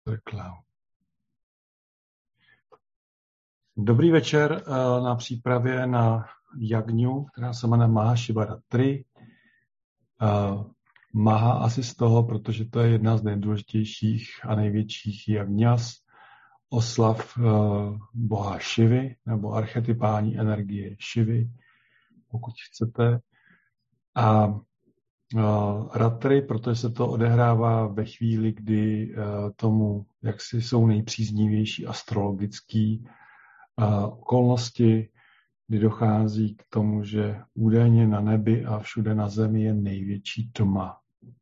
Reklám. Dobrý večer na přípravě na jagňu, která se jmenuje Mahashivaratri. Maha asi z toho, protože to je jedna z nejdůležitějších a největších jagňas, oslav boha Šivy, nebo archetypální energie Šivy, pokud chcete. A Ratri, protože se to odehrává ve chvíli, kdy tomu jaksi jsou nejpříznivější astrologický okolnosti, kdy dochází k tomu, že údajně na nebi a všude na zemi je největší tma.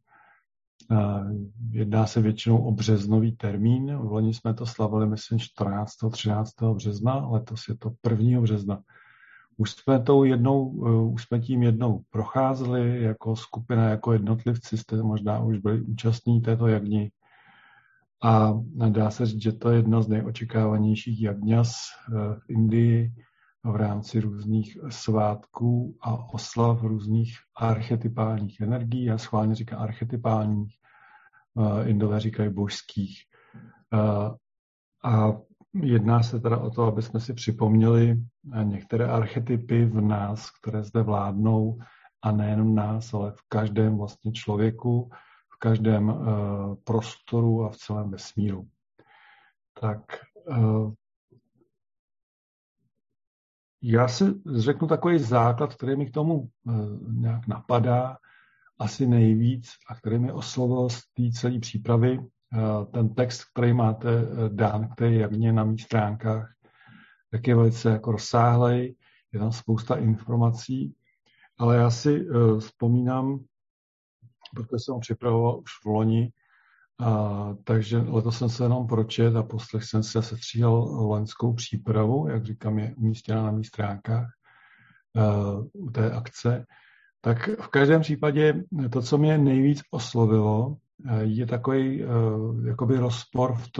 Jedná se většinou o březnový termín. V loni jsme to slavili, myslím, 14. 13. března, letos je to 1. března. Už jsme tím jednou procházeli jako skupina, jako jednotlivci, jste možná už byli účastní této jagni. A dá se říct, že to je jedna z nejočekávanějších jagňas v Indii v rámci různých svátků a oslav různých archetypálních energií. Já schválně říkám archetypálních, Indové říkají božských. A jedná se teda o to, aby jsme si připomněli některé archetypy v nás, které zde vládnou, a nejenom nás, ale v každém vlastně člověku, v každém prostoru a v celém vesmíru. Tak já si řeknu takový základ, který mi k tomu nějak napadá asi nejvíc a který mi oslovil z té celé přípravy. Ten text, který máte dán, který je jagně na mých stránkách, tak je velice jako rozsáhlej, je tam spousta informací, ale já si vzpomínám, protože jsem ho připravoval už v loni, takže letos jsem se jenom pročet a poslech jsem si sestříhal loňskou přípravu, jak říkám, je umístěna na mých stránkách u té akce. Tak v každém případě to, co mě nejvíc oslovilo, je takový jakoby rozpor v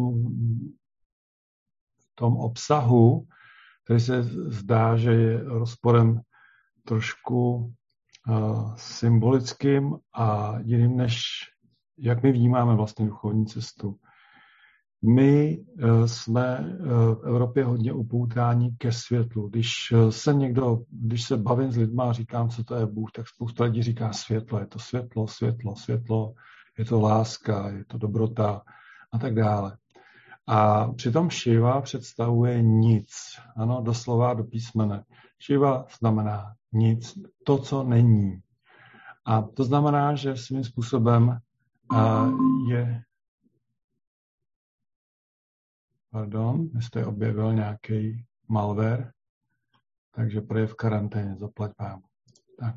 tom obsahu, který se zdá, že je rozporem trošku symbolickým a jiným, než jak my vnímáme vlastně duchovní cestu. My jsme v Evropě hodně upoutáni ke světlu. Když se bavím s lidma a říkám, co to je Bůh, tak spousta lidí říká světlo. Je to světlo, světlo, světlo, je to láska, je to dobrota a tak dále. A přitom Šiva představuje nic. Ano, doslova do písmene. Šiva znamená nic, to, co není. A to znamená, že svým způsobem je... Pardon, jste objevil nějaký malware, takže prý v karanténě, zaplať vám. Tak.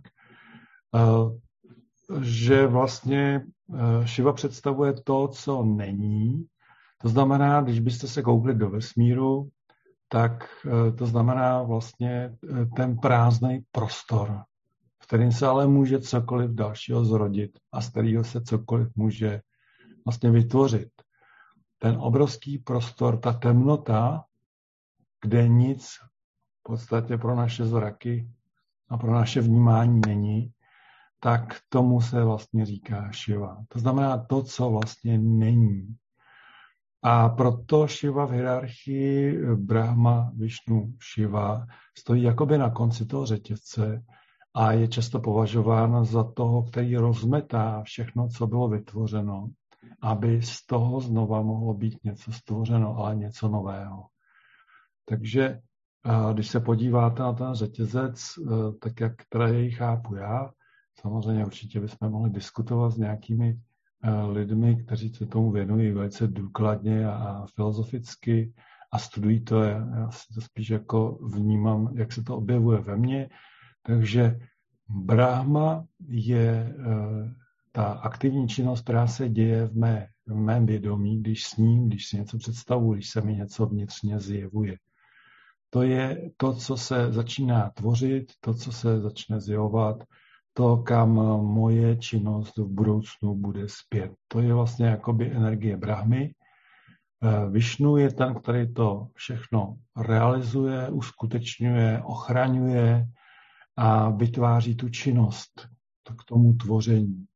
Že vlastně Šiva představuje to, co není. To znamená, když byste se koukli do vesmíru, tak to znamená vlastně ten prázdný prostor, v kterým se ale může cokoliv dalšího zrodit a z kterého se cokoliv může vlastně vytvořit. Ten obrovský prostor, ta temnota, kde nic v podstatě pro naše zraky a pro naše vnímání není, tak tomu se vlastně říká Šiva. To znamená to, co vlastně není. A proto Šiva v hierarchii Brahma, Višnu, Šiva stojí jakoby na konci toho řetězce a je často považován za toho, který rozmetá všechno, co bylo vytvořeno, aby z toho znova mohlo být něco stvořeno, ale něco nového. Takže když se podíváte na ten řetězec, tak jak teda jej chápu já, samozřejmě určitě bychom mohli diskutovat s nějakými lidmi, kteří se tomu věnují velice důkladně a filozoficky a studují to. Já si to spíš jako vnímám, jak se to objevuje ve mně. Takže Brahma je ta aktivní činnost, která se děje v mém vědomí, když sním, když si něco představuji, když se mi něco vnitřně zjevuje. To je to, co se začíná tvořit, to, co se začne zjevovat, to, kam moje činnost v budoucnu bude zpět. To je vlastně jakoby energie Brahmy. Višnu je ten, který to všechno realizuje, uskutečňuje, ochraňuje a vytváří tu činnost k tomu tvoření.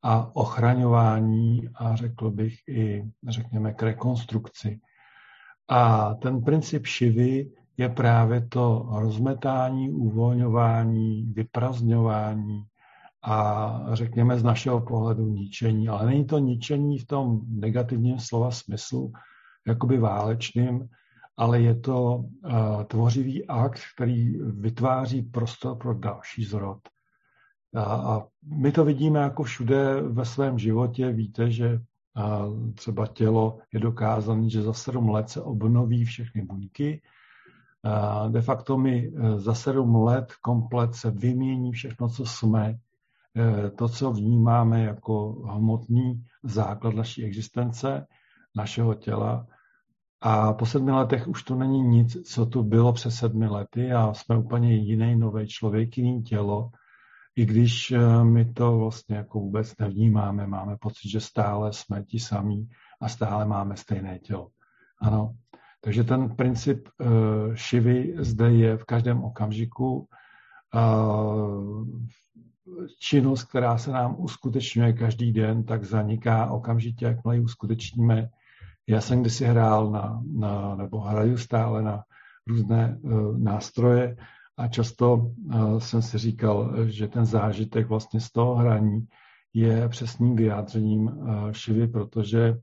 a ochraňování a řekl bych i, řekněme, k rekonstrukci. A ten princip Šivy je právě to rozmetání, uvolňování, vyprazňování a řekněme z našeho pohledu ničení. Ale není to ničení v tom negativním slova smyslu, jakoby válečným, ale je to tvořivý akt, který vytváří prostor pro další zrod. A my to vidíme jako všude ve svém životě. Víte, že třeba tělo je dokázané, že za 7 let se obnoví všechny buňky. De facto my za 7 let komplet se vymění všechno, co jsme, to, co vnímáme jako hmotný základ naší existence, našeho těla. A po 7 letech už to není nic, co tu bylo před 7 lety a jsme úplně jiný nový člověk, jiný tělo. I když my to vlastně jako vůbec nevnímáme, máme pocit, že stále jsme ti samí a stále máme stejné tělo. Ano. Takže ten princip Šivy zde je v každém okamžiku. Činnost, která se nám uskutečňuje každý den, tak zaniká okamžitě, jakmile ji uskutečníme. Já jsem kdysi hrál nebo hraju stále na různé nástroje a často jsem si říkal, že ten zážitek vlastně z toho hraní je přesným vyjádřením Šivy, protože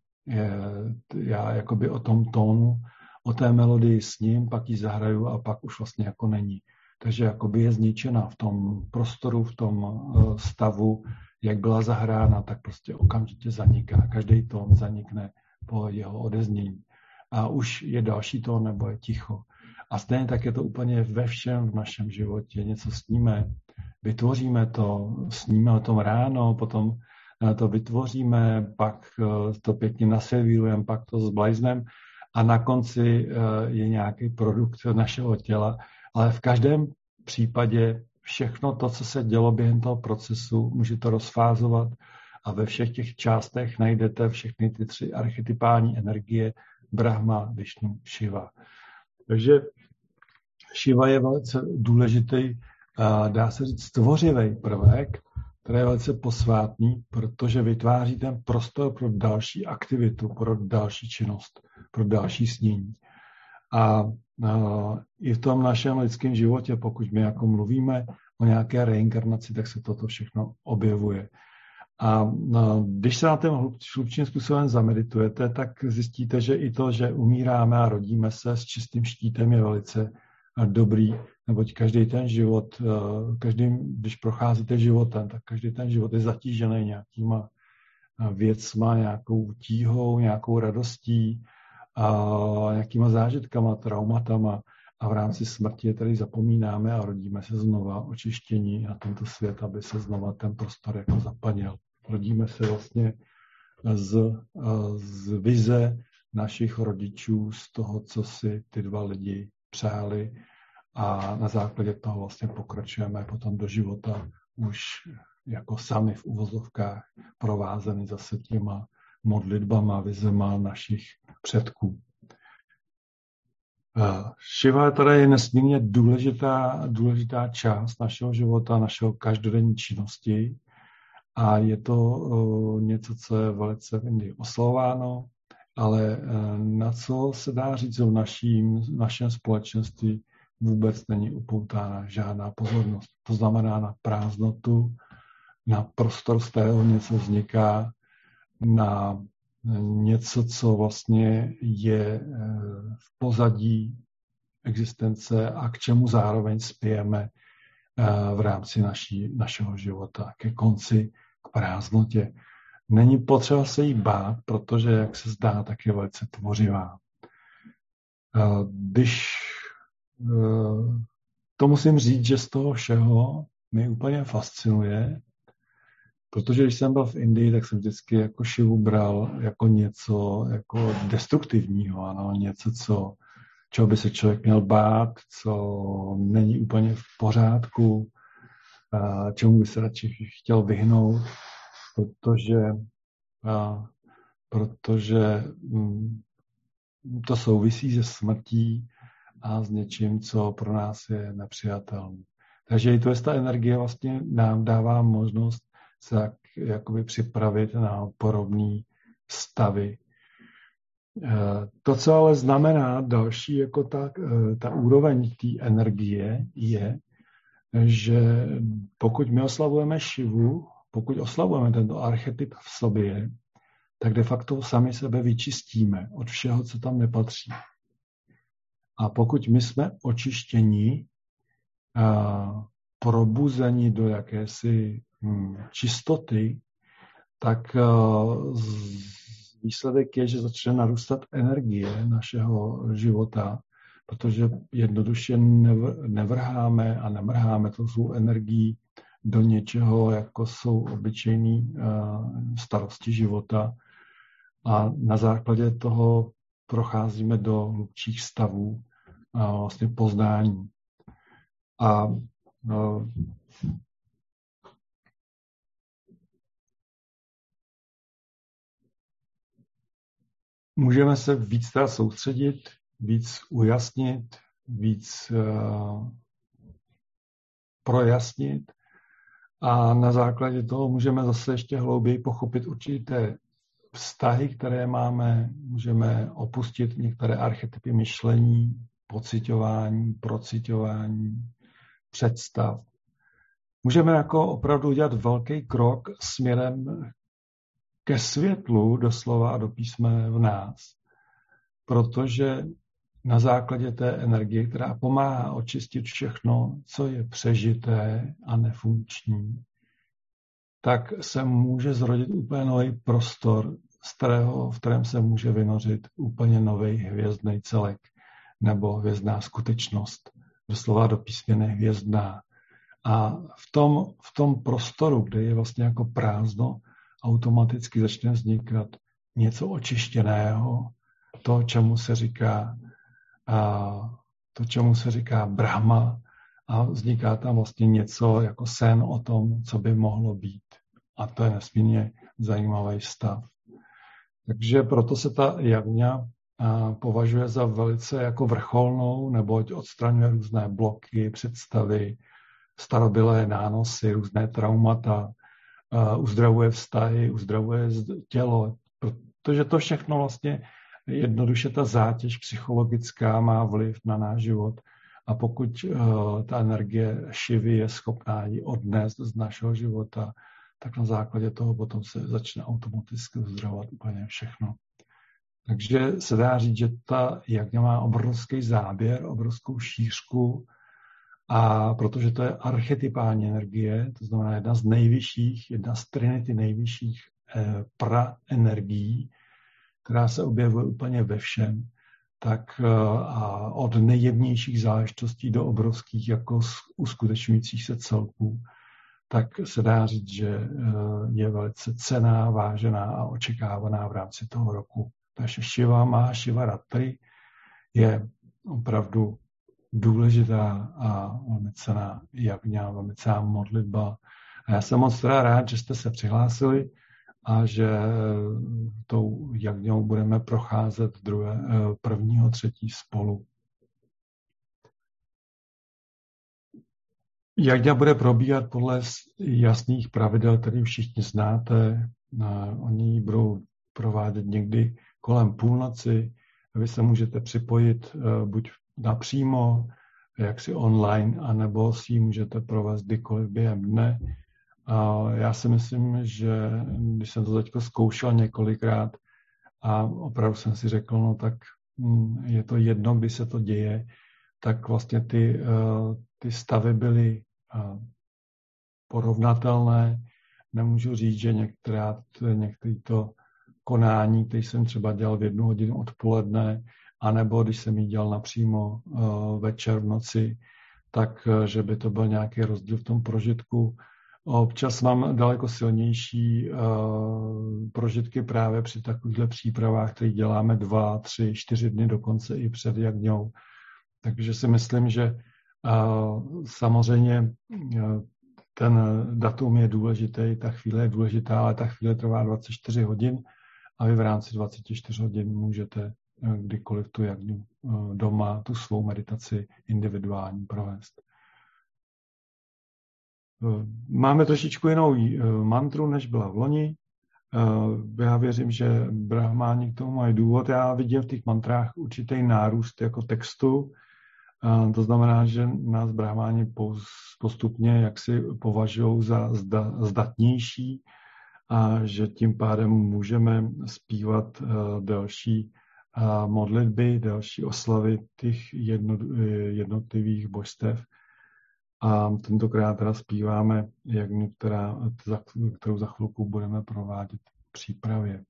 já jakoby o tom tónu, o té melodii sním, pak ji zahraju a pak už vlastně jako není. Takže jakoby je zničena v tom prostoru, v tom stavu, jak byla zahrána, tak prostě okamžitě zaniká. Každý tón zanikne po jeho odeznění. A už je další tón nebo je ticho. A stejně tak je to úplně ve všem v našem životě. Něco sníme, vytvoříme to, sníme o tom ráno, potom to vytvoříme, pak to pěkně naservírujeme, pak to zblajzneme a na konci je nějaký produkt našeho těla. Ale v každém případě všechno to, co se dělo během toho procesu, můžete rozfázovat a ve všech těch částech najdete všechny ty 3 archetypální energie Brahma, Višnu, Šiva. Takže Šiva je velice důležitý, dá se říct, stvořivý prvek, který je velice posvátný, protože vytváří ten prostor pro další aktivitu, pro další činnost, pro další snění. A i v tom našem lidském životě, pokud my jako mluvíme o nějaké reinkarnaci, tak se toto všechno objevuje. A když se na ten hlubším způsobem zameditujete, tak zjistíte, že i to, že umíráme a rodíme se s čistým štítem, je velice dobrý, neboť každý ten život, když procházíte životem, tak každý ten život je zatížený nějakýma věcma, nějakou tíhou, nějakou radostí, a nějakýma zážitkama, traumatama a v rámci smrti tady zapomínáme a rodíme se znova očištění na tento svět, aby se znova ten prostor jako zaplnil. Rodíme se vlastně z vize našich rodičů, z toho, co si ty 2 lidi přáli a na základě toho vlastně pokračujeme potom do života už jako sami v uvozovkách provázeni zase těma modlitbama, vizema našich předků. Šiva tady je nesmírně důležitá část našeho života, našeho každodenní činnosti a je to něco, co je velice v Indii oslavováno, ale na co se dá říct, v našem společenství vůbec není upoutána žádná pozornost. To znamená na prázdnotu, na prostor, z kterého něco vzniká, na něco, co vlastně je v pozadí existence a k čemu zároveň spějeme v rámci našeho života, ke konci, k prázdnotě. Není potřeba se jí bát, protože, jak se zdá, tak je velice tvořivá. Když to musím říct, že z toho všeho mě úplně fascinuje, protože když jsem byl v Indii, tak jsem vždycky jako Šivu bral jako něco jako destruktivního, ano, něco, čeho by se člověk měl bát, co není úplně v pořádku, čemu by se radši chtěl vyhnout, protože to souvisí se smrtí a s něčím, co pro nás je nepřijatelné. Takže i ta energie vlastně nám dává možnost se jakoby připravit na podobné stavy. To, co ale znamená další, jako ta úroveň té energie je, že pokud my oslavujeme Šivu, pokud oslavujeme tento archetyp v sobě, tak de facto sami sebe vyčistíme od všeho, co tam nepatří. A pokud my jsme očištěni, probuzeni do jakési čistoty, tak výsledek je, že začne narůstat energie našeho života, protože jednoduše nevrháme a nemrháme to svou energií do něčeho, jako jsou obyčejné starosti života. A na základě toho procházíme do hlubších stavů vlastně poznání. A můžeme se víc teda soustředit, víc ujasnit, víc projasnit a na základě toho můžeme zase ještě hlouběji pochopit určité vztahy, které máme, můžeme opustit některé archetypy myšlení, pociťování, prociťování, představ. Můžeme jako opravdu udělat velký krok směrem ke světlu doslova a do písme v nás, protože na základě té energie, která pomáhá očistit všechno, co je přežité a nefunkční, tak se může zrodit úplně nový prostor, v kterém se může vynořit úplně nový hvězdný celek nebo hvězdná skutečnost, doslova do písmene hvězdná. A v tom prostoru, kde je vlastně jako prázdno, automaticky začne vznikat něco očištěného, to, čemu se říká Brahma, a vzniká tam vlastně něco jako sen o tom, co by mohlo být. A to je nesmírně zajímavý stav. Takže proto se ta jagňa považuje za velice jako vrcholnou, neboť odstraňuje různé bloky, představy, starobylé nánosy, různé traumata, uzdravuje vztahy, uzdravuje tělo, protože to všechno vlastně jednoduše ta zátěž psychologická má vliv na náš život. A pokud ta energie Šivy je schopná ji odnést z našeho života, tak na základě toho potom se začne automaticky uzdravovat úplně všechno. Takže se dá říct, že ta jagňa má obrovský záběr, obrovskou šířku, a protože to je archetypální energie, to znamená jedna z trinity nejvyšších praenergií, která se objevuje úplně ve všem, tak a od nejjemnějších záležitostí do obrovských jako uskutečňujících se celků, tak se dá říct, že je velice cenná, vážená a očekávaná v rámci toho roku. Takže Šiva má Šivaratri je opravdu důležitá a velmi cenná jagňa, velmi cenná modlitba. A já jsem moc teda rád, že jste se přihlásili a že tou jagňou budeme procházet 1. 3. spolu. Jagňa bude probíhat podle jasných pravidel, které všichni znáte. Oni ji budou provádět někdy kolem půlnoci. Vy se můžete připojit buď napřímo, jaksi online, anebo si ji můžete provést kdykoliv během dne. A já si myslím, že když jsem to teďko zkoušel několikrát a opravdu jsem si řekl, no tak je to jedno, kdy se to děje, tak vlastně ty stavy byly porovnatelné. Nemůžu říct, že některé to konání, který jsem třeba dělal v 1 hodinu odpoledne, anebo když jsem ji dělal napřímo večer v noci, tak že by to byl nějaký rozdíl v tom prožitku. Občas mám daleko silnější prožitky právě při takovýchhle přípravách, které děláme 2, 3, 4 dny dokonce i před jagňou. Takže si myslím, že samozřejmě ten datum je důležitý, ta chvíle je důležitá, ale ta chvíle trvá 24 hodin a vy v rámci 24 hodin můžete kdykoliv tu jagňu doma, tu svou meditaci individuální provést. Máme trošičku jinou mantru, než byla v loni. Já věřím, že brahmáni k tomu mají důvod. Já vidím v těch mantrách určitý nárůst jako textu. To znamená, že nás brahmáni postupně jaksi považují za zdatnější a že tím pádem můžeme zpívat další modlitby, další oslavy těch jednotlivých božstev. A tentokrát teda zpíváme, kterou za chvilku budeme provádět v přípravě.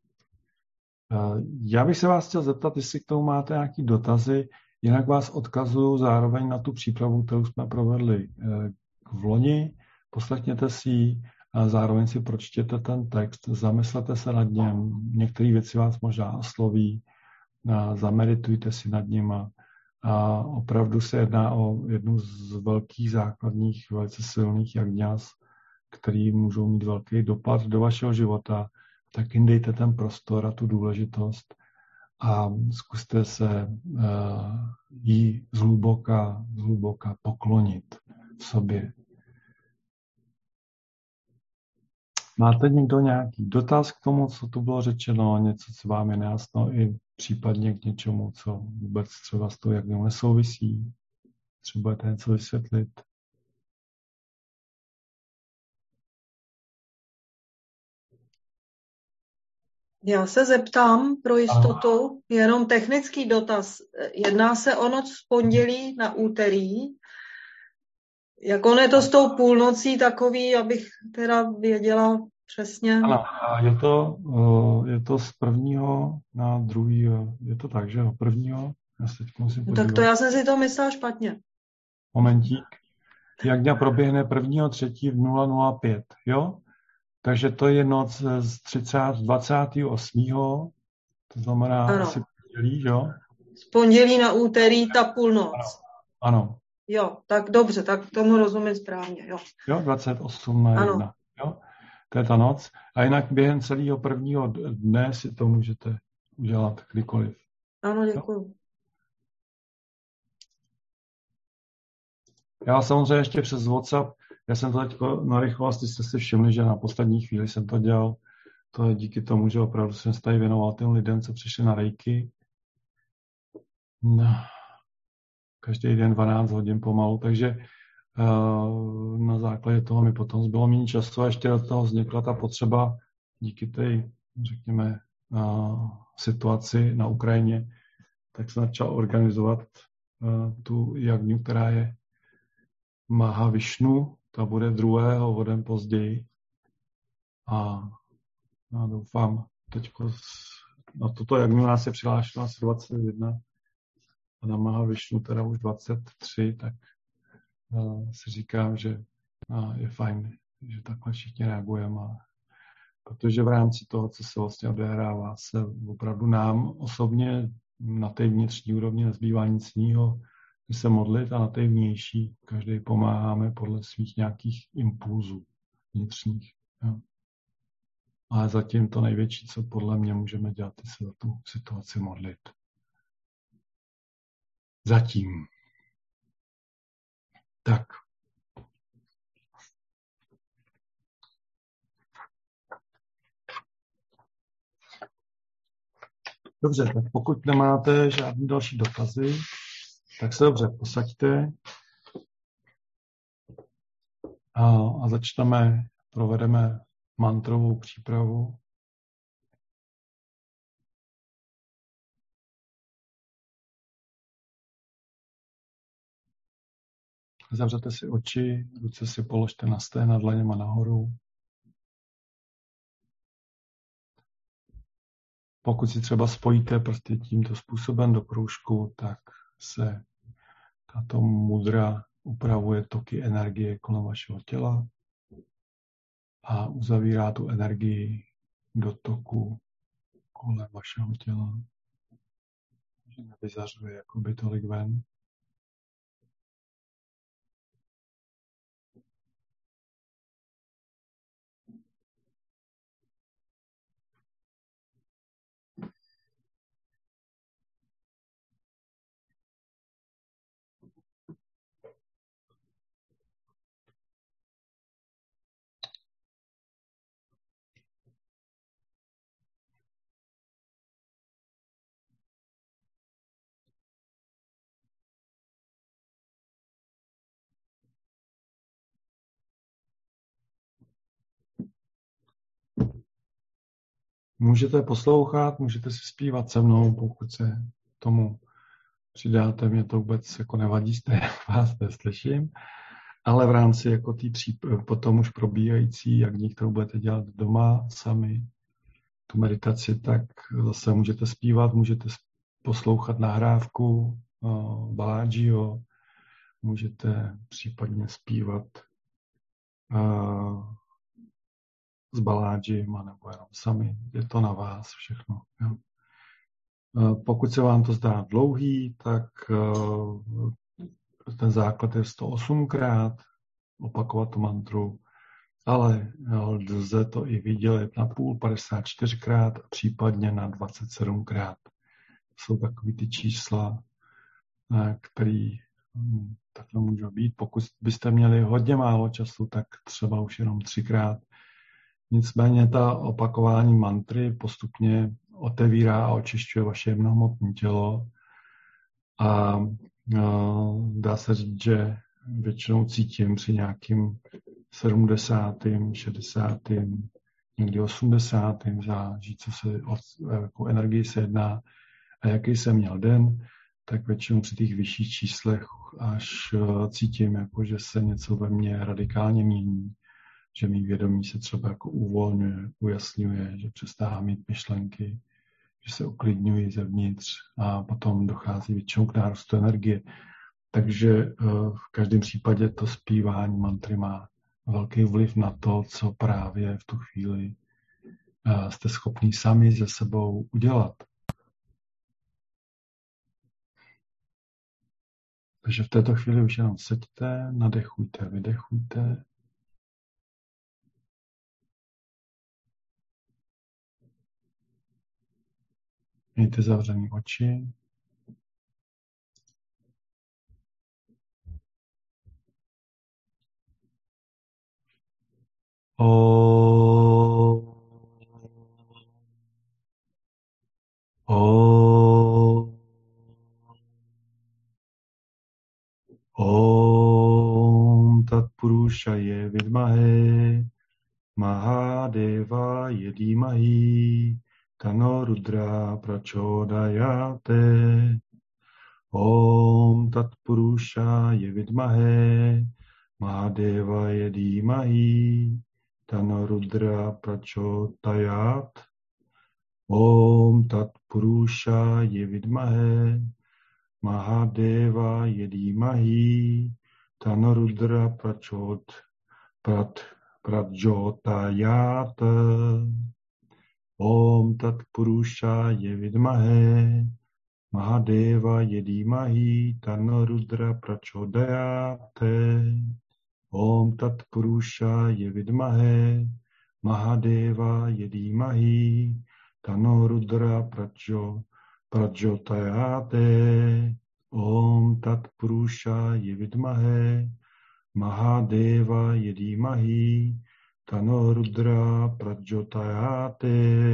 Já bych se vás chtěl zeptat, jestli k tomu máte nějaké dotazy, jinak vás odkazuju zároveň na tu přípravu, kterou jsme provedli v loni. Poslechněte si ji a zároveň si pročtěte ten text, zamyslete se nad něm, některé věci vás možná osloví, zameditujte si nad nima. A opravdu se jedná o jednu z velkých základních, velice silných jagňas, který můžou mít velký dopad do vašeho života, tak jim dejte ten prostor a tu důležitost a zkuste se jí zhluboka poklonit v sobě. Máte někdo nějaký dotaz k tomu, co tu bylo řečeno, něco, co vám je nejasno, i případně k něčemu, co vůbec třeba s tou jagňou nesouvisí? Třeba budete něco vysvětlit? Já se zeptám pro jistotu, jenom technický dotaz. Jedná se o noc z pondělí na úterý. Jak on je to s tou půlnocí takový, abych teda věděla přesně? Ano, a je to z prvního na druhýho. Je to tak, že jo? Prvního? Já se teď musím podívat. Tak to já jsem si to myslela špatně. Momentík. Jagňa proběhne 1.3. v 0:05, jo? Takže to je noc z 28. To znamená asi pondělí, jo? Z pondělí na úterý ta půlnoc. Ano. Jo, tak dobře, tak tomu rozumím správně, jo. Jo, 28:1. Ano. Jo? To je ta noc. A jinak během celého prvního dne si to můžete udělat kdykoliv. Ano, děkuju. Jo? Já samozřejmě ještě přes WhatsApp, já jsem to teď narychlo, jestli jste si všimli, že na poslední chvíli jsem to dělal. To je díky tomu, že opravdu jsem se tady věnoval těm lidem, co přišli na rejky. No, každý den 12 hodin pomalu, takže na základě toho mi potom zbylo méně času a ještě do toho vznikla ta potřeba díky té, řekněme, situaci na Ukrajině, tak jsem začal organizovat tu jagňu, která je Mahavišnu, ta bude 2. o den později a já doufám, teďko na toto jagňu nás je přihlášeno asi 21 a na Mahavišnu teda už 23, tak si říkám, že je fajn, že takhle všichni reagujeme, protože v rámci toho, co se vlastně odehrává, se opravdu nám osobně na té vnitřní úrovni nezbývá nic jiného, než se modlit a na té vnější každý pomáháme podle svých nějakých impulzů vnitřních. Jo. Ale zatím to největší, co podle mě můžeme dělat, je se za tu situaci modlit. Zatím. Tak. Dobře, tak pokud nemáte žádné další dotazy, tak se dobře posaďte a provedeme mantrovou přípravu. Zavřete si oči, ruce si položte na stehna, dlaněma nahoru. Pokud si třeba spojíte prsty tímto způsobem do kroužku, tak se tato mudra upravuje toky energie kolem vašeho těla a uzavírá tu energii do toku kolem vašeho těla. Že nevyzařuje jakoby tolik ven. Můžete poslouchat, můžete si zpívat se mnou, pokud se tomu přidáte, mě to vůbec jako nevadí, stejně vás neslyším, ale v rámci jako potom už probíhající, jak někdo budete dělat doma sami, tu meditaci, tak zase můžete zpívat, můžete poslouchat nahrávku Balážího, můžete případně zpívat s Balážím, nebo jenom sami. Je to na vás všechno. Jo. Pokud se vám to zdá dlouhý, tak ten základ je 108krát opakovat tu mantru, ale lze to i vydělit na půl, 54krát, případně na 27krát. Jsou takový ty čísla, které takhle můžou být. Pokud byste měli hodně málo času, tak třeba už jenom 3krát. Nicméně ta opakování mantry postupně otevírá a očišťuje vaše jemnohmotné tělo a dá se říct, že většinou cítím při nějakým 70., 60., někdy 80., záleží, co se jakou energii se jedná a jaký jsem měl den, tak většinou při těch vyšších číslech až cítím, jako, že se něco ve mně radikálně mění, že mý vědomí se třeba jako uvolňuje, ujasňuje, že přestává mít myšlenky, že se uklidňují zevnitř a potom dochází většinou k nárůstu energie. Takže v každém případě to zpívání mantry má velký vliv na to, co právě v tu chvíli jste schopní sami se sebou udělat. Takže v této chvíli už jenom seďte, nadechujte, vydechujte. Mějte zavřené oči. Om Tat Purushaye Vidmahe Mahadevaye Dhimahi Tano Rudra Prachodayate. Om Tat Purushaye Vidmahe Mahadevaye Dhimahi Tano Rudra Prachodayat. Om Tat Purushaye Vidmahe Mahadevaye Dhimahi Tano Rudra Prachodayat. Om Tat Purushaye Vidmahe Mahadevaye Dhimahi Tano Rudra Prachodayat. Om Tat Purushaye Vidmahe Mahadevaye Dhimahi Tano Rudra Prachodayat. Om Tat Purushaye Vidmahe Mahadevaye Dhimahi Tano Rudra Prachodayat.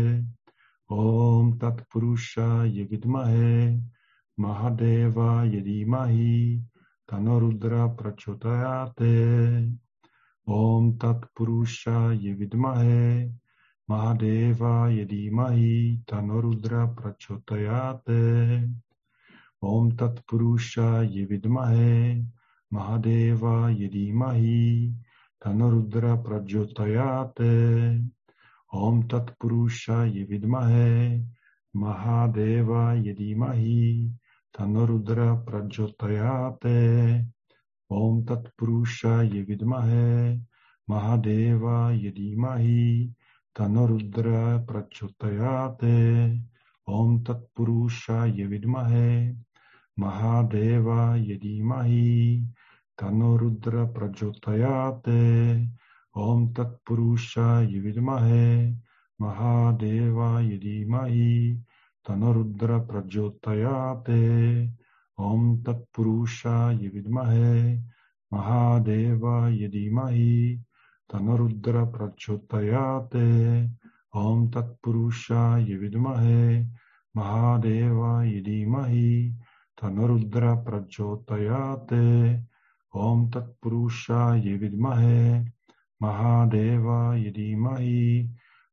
Om Tat Purushaye Vidmahe Mahadevaye Dhimahi Tano Rudra Prachodayat. Om Tat Purushaye Vidmahe Mahadevaye Dhimahi Tano Rudra Prachodayat. Om Tat Purushaye Vidmahe Mahadevaye Dhimahi Tano Rudra Prachodayat. Om Tat Purushaye Vidmahe Mahadevaye Dhimahi Tano Rudra Prachodayat. Om Tat Purushaye Vidmahe Mahadevaye Dhimahi Tano Rudra Prachodayat. Om Tat Purushaye Vidmahe Mahadevaye Dhimahi Tano Rudra Prachodayat. Om Tat Purushaye Vidmahe Mahadevaye Dhimahi Tano Rudra Prachodayat. Om Tat Purushaye Vidmahe Mahadevaye Dhimahi Tano Rudra Prachodayat. Om Tat Purushaye Vidmahe Mahadevaye Dhimahi Tano Rudra Prachodayat. Om Tat Purushaye Vidmahe Mahadevaye Dhimahi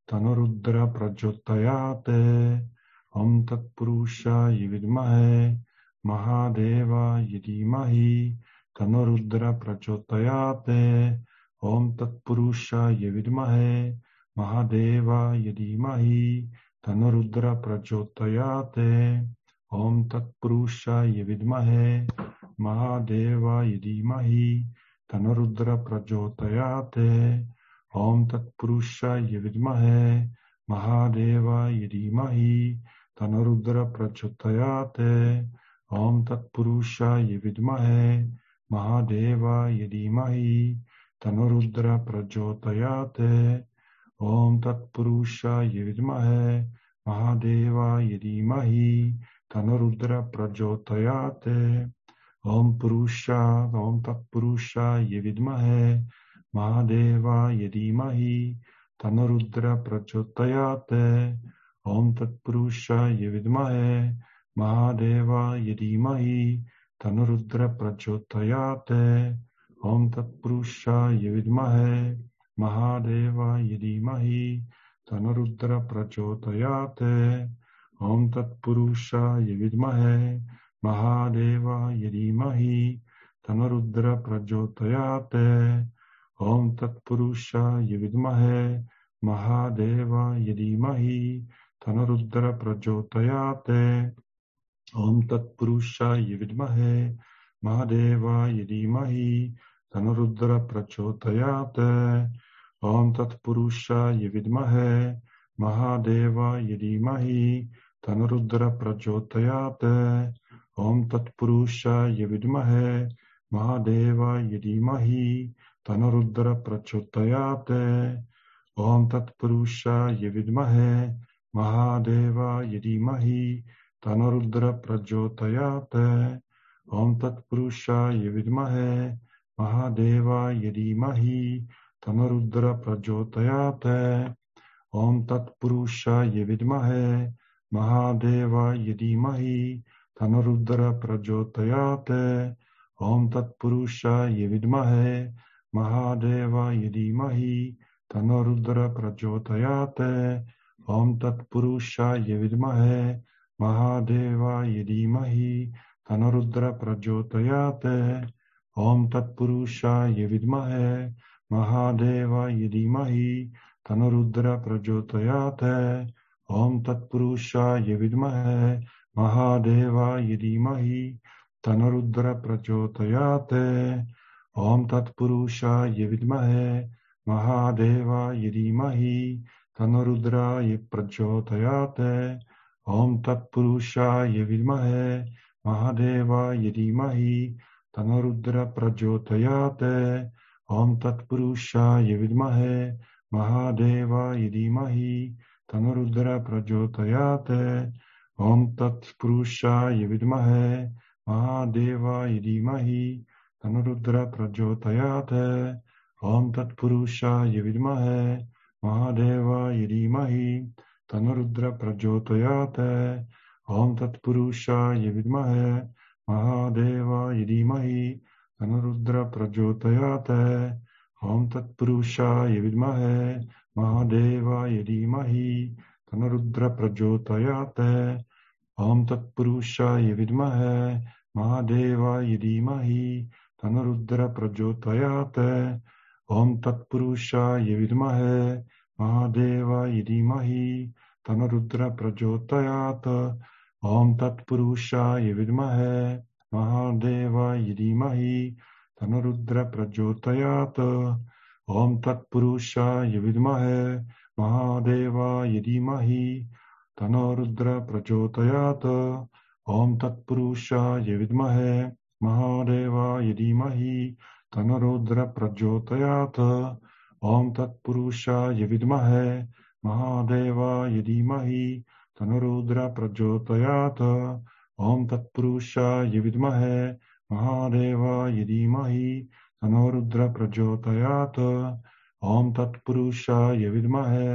तनुरुद्र प्रचोदयाते। ओम तत्पुरुषाय विद्महे महादेवाय धीमहि तनुरुद्र प्रचोदयाते। ओम तत्पुरुषाय विद्महे महादेवाय धीमहि तनुरुद्र प्रचोदयाते। ओम तत्पुरुषाय विद्महे महादेवाय धीमहि तनुरुद्र प्रचोदयाते। ओम तत्पुरुषाय विद्महे महादेवाय धीमहि तनुरुद्र प्रचोदयाते। ओम तत्पुरुषाय विद्महे महादेवाय धीमहि तनुरुद्र प्रचोदयाते। ओम तत्पुरुषाय विद्महे महादेवाय धीमहि तनुरुद्र प्रचोदयाते। ओम तत्पुरुषाय विद्महे महादेवाय धीमहि तनुरुद्र प्रचोदयाते। ओम तत्पुरुषाय विद्महे महादेवाय धीमहि तनुरुद्र प्रचोदयाते। ओम तत्पुरुषाय विद्महे महादेवाय धीमहि तनुरुद्र प्रचोदयाते। ओम तत्पुरुषाय विद्महे महादेवाय धीमहि तनुरुद्र प्रचोदयाते। ओम तत्पुरुषाय विद्महे महादेवाय धीमहि तनुरुद्र प्रचोदयाते। ओम तत्पुरुषाय विद्महे महादेवाय धीमहि तनुरुद्र प्रचोदयाते। ओम तत्पुरुषाय विद्महे महादेवाय धीमहि तनुरुद्र प्रचोदयाते। ओम तत्पुरुषाय विद्महे महादेवाय धीमहि तनुरुद्र प्रचोदयाते। ओम तत्पुरुषाय विद्महे महादेवाय धीमहि तनुरुद्र प्रचोदयाते। ओम तत्पुरुषाय विद्महे महादेवाय धीमहि तनुरुद्र प्रचोदयाते। ओम तत्पुरुषाय विद्महे महादेवाय धीमहि तनुरुद्र प्रचोदयाते। ओम तत्पुरुषाय विद्महे महादेवाय धीमहि तनुरुद्र प्रचोदयाते। ओम तत्पुरुषाय विद्महे महादेवाय धीमहि तनुरुद्र प्रचोदयाते। ओम तत्पुरुषाय विद्महे महादेवाय धीमहि तनुरुद्र प्रचोदयाते। ओम तत्पुरुषाय विद्महे महादेवाय धीमहि तनुरुद्र प्रचोदयाते। ओम तत्पुरुषाय विद्महे महादेवाय धीमहि तनुरुद्राय प्रचोदयाते। ओम तत्पुरुषाय विद्महे महादेवाय धीमहि तनुरुद्र प्रचोदयाते। ओम तत्पुरुषाय विद्महे महादेवाय धीमहि तनुरुद्र प्रचोदयाते। ओम तत्पुरुषाय विद्महे महादेवाय धीमहि तनुरुद्र प्रचोदयाते। ओम तत्पुरुषाय विद्महे महादेवाय धीमहि तनुरुद्र प्रचोदयाते। ओम तत्पुरुषाय विद्महे महादेवाय धीमहि तनुरुद्र प्रचोदयाते। ओम तत्पुरुषाय विद्महे महादेवाय धीमहि तनुरुद्र प्रचोदयाते। ओम तत्पुरुषाय विद्महे महादेवाय धीमहि तनुरुद्र प्रचोदयाते। ओम तत्पुरुषाय विद्महे महादेवाय धीमहि तनुरुद्र प्रचोदयाते। ओम तत्पुरुषाय विद्महे महादेवाय धीमहि तनुरुद्र प्रचोदयाते। ओम तत्पुरुषाय विद्महे महादेवाय धीमहि तनुरुद्र प्रचोदयाते। ओम तत्पुरुषाय विद्महे महादेवाय धीमहि तनुरुद्र प्रचोदयाते। ओम तत्पुरुषाय विद्महे महादेवाय धीमहि तनुरुद्र प्रचोदयाते। ओम तत्पुरुषाय विद्महे महादेवाय धीमहि तनुरुद्र प्रचोदयाते। ओम तत्पुरुषाय विद्महे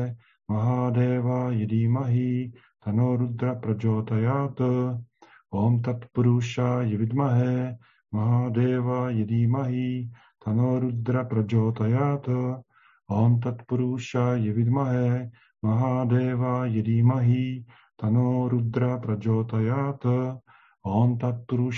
महादेवाय धीमहि तनुरुद्र प्रचोदयाते। ओम तत्पुरुषाय विद्महे महादेवाय धीमहि तनुरुद्र प्रचोदयाते। ओम तत्पुरुषाय विद्महे Mahadevaya dhimahi tano rudra prachodayat. Om tat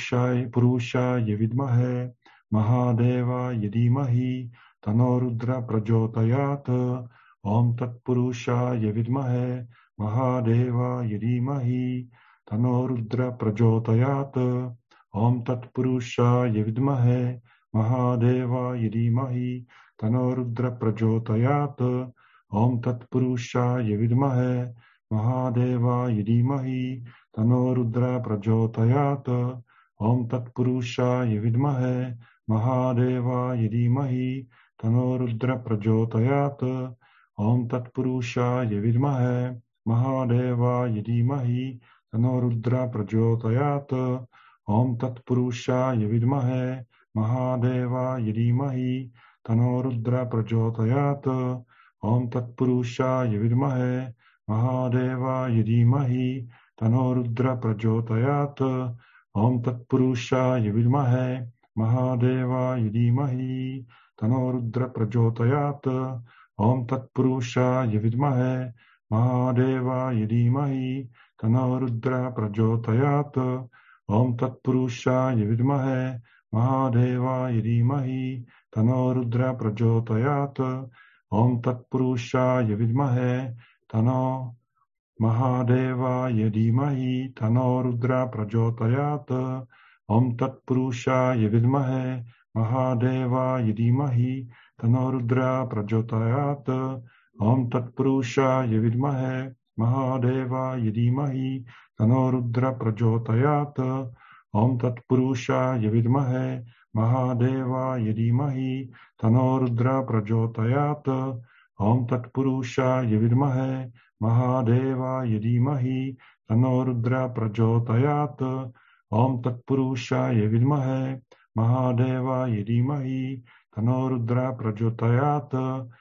purushaya vidmahe Mahadevaya dhimahi tano rudra prachodayat. Om tat purushaya vidmahe Mahadevaya dhimahi tano rudra prachodayat. Om tat purushaya vidmahe Mahadevaya dhimahi tano rudra prachodayat. Om tat purushaya vidmahe Mahadevaya dhimahi tano rudra prachodayat. Om tat purushaya vidmahe Mahadevaya dhimahi tano rudra prachodayat. Om tat purushaya vidmahe Mahadevaya dhimahi tano rudra prachodayat. Om tat purushaya vidmahe Mahadevaya dhimahi tano rudra prachodayat. Om tat purushaya vidmahe Mahadevaya dhimahi tano rudra prachodayat. Om tat purushaya vidmahe Mahadevaya dhimahi tano rudra prachodayat. Om tat purushaya vidmahe Mahadevaya dhimahi tano rudra prachodayat. Om tat purushaya vidmahe Mahadevaya dhimahi tano rudra prachodayat. Om tat purushaya vidmahe tano Mahadevaya dhimahi tano rudra prachodayat. Om tat purushaya vidmahe Mahadevaya dhimahi tano rudra prachodayat. Om tat purushaya vidmahe Mahadevaya dhimahi tano rudra prachodayat. Om tat purushaya vidmahe Mahadevaya dhimahi tano rudra prachodayat. Om tat purushaya vidmahe Mahadevaya dhimahi tano rudra prachodayat. Om tat purushaya vidmahe Mahadevaya dhimahi tano rudra prachodayat.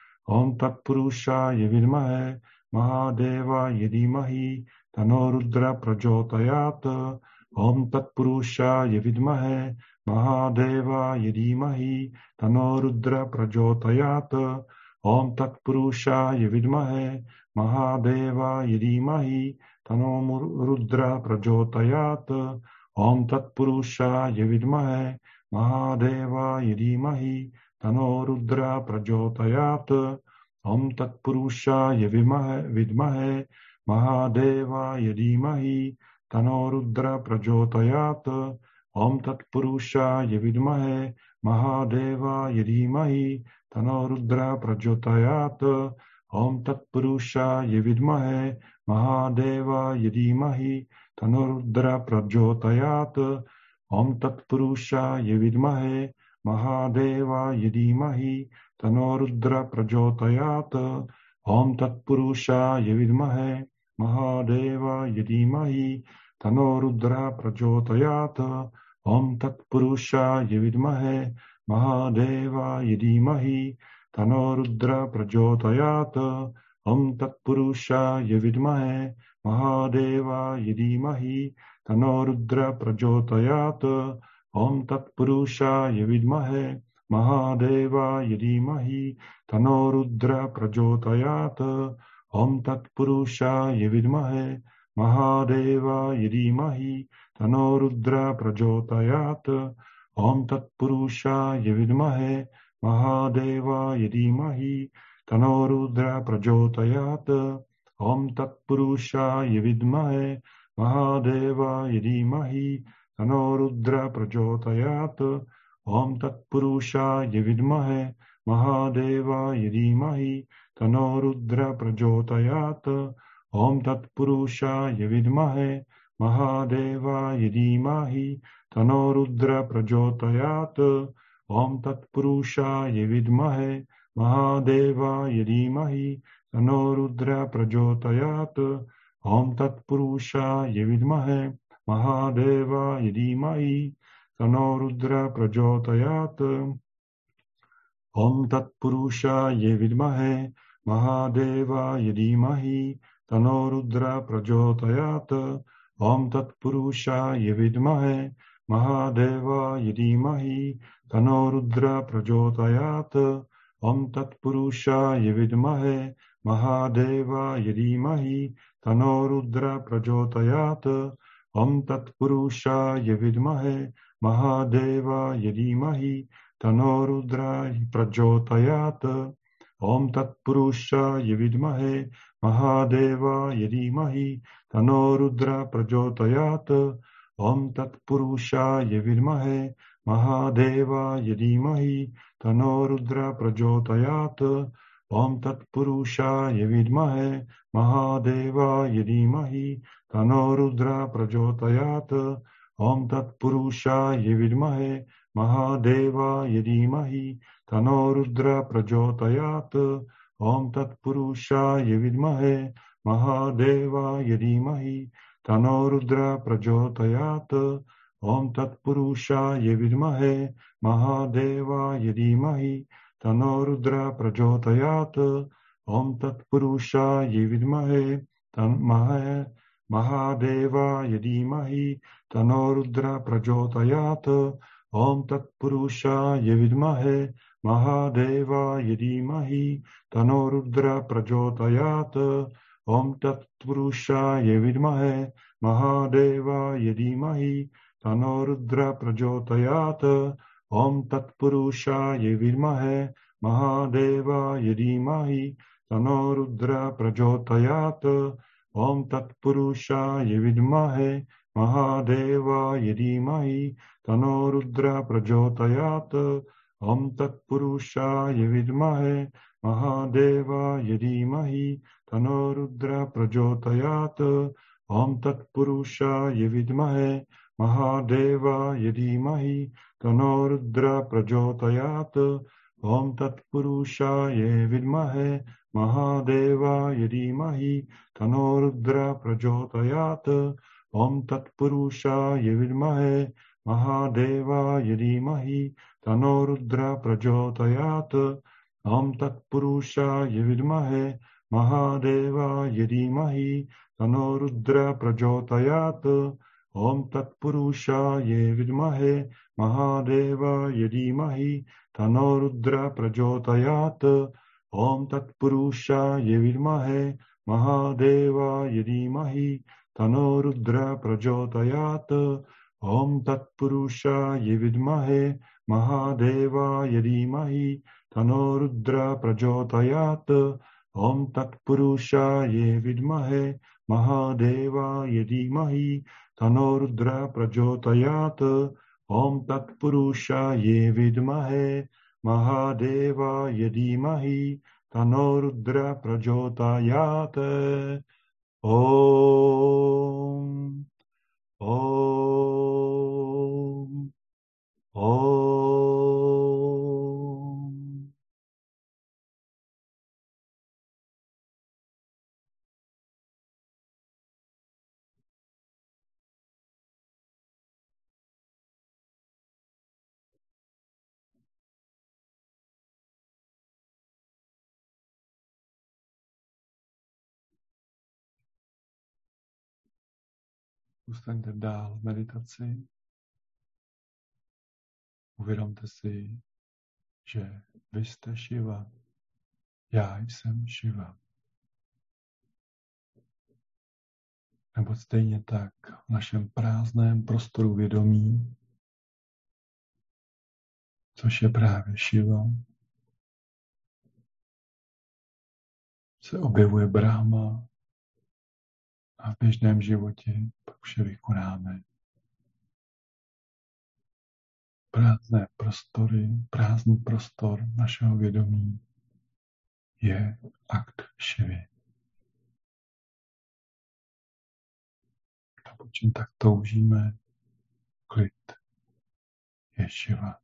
Om tat purushaya vidmahe Mahadevaya dhimahi tano rudra prachodayat. Om tat purushaya vidmahe Mahadevaya dhimahi tano rudra prachodayat. Om tat purushaya vidmahe Mahadevaya dhimahi tano rudra prachodayat. Om tat purushaya vidmahe Mahadevaya dhimahi tano rudra prachodayat. Om tat purushaya vidmahe Mahadevaya dhimahi tano rudra prachodayat. Om tat purushaya vidmahe Mahadevaya dhimahi tano rudra prachodayat. Om tat purushaya vidmahe Mahadevaya dhimahi tano rudra prachodayat. Om tat purushaya vidmahe Mahadevaya dhimahi tano rudra prachodayat. Om tat purushaya vidmahe Mahadevaya dhimahi tano rudra prachodayat. Om tat purushaya vidmahe Mahadevaya dhimahi tano rudra prachodayat. Om tat purushaya vidmahe Mahadevaya dhimahi tano rudra prachodayat. Om tat purushaya vidmahe Mahadevaya dhimahi tano rudra prachodayat. Om tat purushaya vidmahe Mahadevaya dhimahi tano rudra prachodayat. Om tat purushaya vidmahe Mahadevaya dhimahi tano rudra prachodayat. Om tat purushaya vidmahe Mahadevaya dhimahi tano rudra prachodayat. Om tat purushaya vidmahe Mahadevaya dhimahi tano rudra prachodayat. Om tat purushaya vidmahe Mahadevaya dhimahi tano rudra prachodayat. Om tat purushaya vidmahe Mahadevaya dhimahi tano rudra prachodayat. Om tat purushaya vidmahe Mahadevaya dhimahi tano rudra prachodayat. Om tat purushaya vidmahe Mahadevaya dhimahi tano rudra prachodayat. Om tat purushaya vidmahe Mahadevaya dhimahi tano rudra prachodayat. Om Tat Purushaaya Vidmahe Mahadevaya Dhimahi Tano Rudra Prachodayat. Om Tat Purushaaya Vidmahe Mahadevaya Dhimahi Tano Rudra Prachodayat. Om Tat Purushaaya Vidmahe Mahadevaya Dhimahi Tano Rudra Prachodayat. Om Tat Purushaaya Vidmahe Mahadevaya Dhimahi Tano Rudra Prachodayat. Om Tat Purushaaya Vidmahe Mahadevaya Dhimahi Tano Rudra Prachodayat. Om Tat Purushaaya Vidmahe Mahadevaya Dhimahi Tano Rudra Prachodayat. Om Tat Purushaaya Vidmahe Mahadevaya Dhimahi Tano Rudra Prachodayat. Om Tat Purushaaya Vidmahe Mahadevaya Dhimahi Tano Rudra Prachodayat. Om Tat Purushaaya Vidmahe Mahadevaya Dhimahi Tano Rudra Prachodayat. Om Tat Purushaaya Vidmahe Mahadevaya Dhimahi Tano Rudra Prachodayat. Om Tat Purushaaya Vidmahe Mahadevaya Dhimahi Tano Rudra Prachodayat. Om Tat Purushaaya Vidmahe Mahadevaya Dhimahi Tano Rudra Prachodayat. Om Tat Purushaaya Vidmahe Mahadevaya Dhimahi Tano Rudra Prachodayat. Om Tat Purushaaya Vidmahe Mahadevaya Dhimahi Tano Rudra Prachodayat. Om Tat Purushaaya Vidmahe Mahadevaya Dhimahi Tano Rudra Prachodayat. Om Tat Purushaaya Vidmahe Mahadevaya Dhimahi Tano Rudra Prachodayat. Om Tat Purushaaya Vidmahe Mahadevaya Dhimahi Tano Rudra Prachodayat. Om Tat Purushaaya Vidmahe Mahadevaya Dhimahi Tano Rudra Prachodayat. Om Tat Purushaaya Vidmahe Mahadevaya Dhimahi Tano Rudra Prachodayat. Om Tat Purushaaya Vidmahe Mahadevaya Dhimahi Tano Rudra Prachodayat. Om Tat Purushaaya Vidmahe Mahadevaya Dhimahi Tano Rudra Prachodayat. Om Tat Purushaaya Vidmahe Mahadevaya Dhimahi Tano Rudra Prachodayat. Om Tat Purushaaya Vidmahe Mahadevaya Dhimahi Tano Rudra Prachodayat. Om. Om. Om. Zůstaňte dál v meditaci. Uvědomte si, že vy jste Šiva. Já jsem Šiva. Nebo stejně tak v našem prázdném prostoru vědomí, což je právě Šiva, se objevuje Brahma a v běžném životě pak vše vykonáme. Prázdné prostory, prázdný prostor našeho vědomí je akt Šivy. A po čem tak toužíme, klid je Šiva.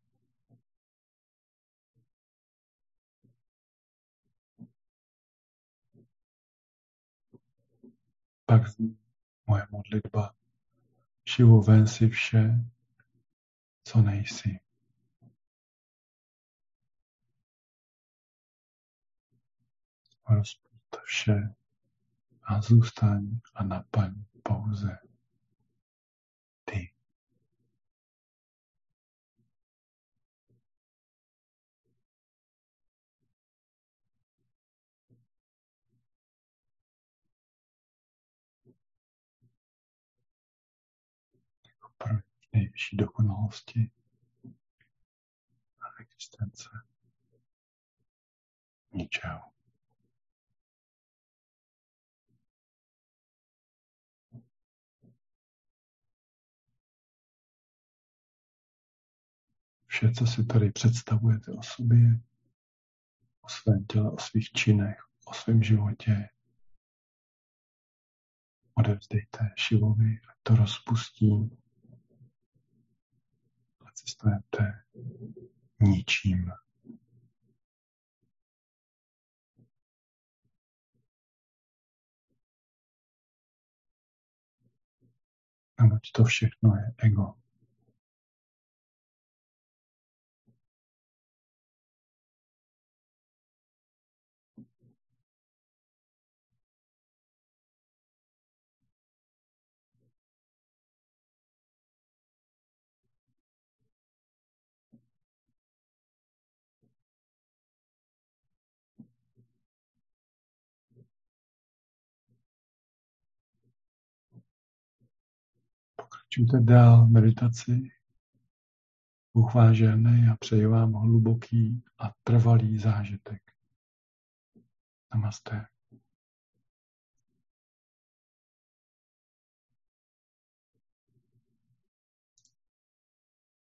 Pak zní moje modlitba. Šivo, ven si vše, co nejsi. Rozpust vše a zůstaň a naplň pouze ty. pro nejvyšší dokonalosti a existence ničeho. Vše, co si tady představujete o sobě, o svém těle, o svých činech, o svém životě, odevzdejte Šivovi, ať to rozpustí, ať se stanete ničím. Neboť to všechno je ego. Pokračujte dál meditaci. Bůh vás žehnej a přeji vám hluboký a trvalý zážitek. Namaste.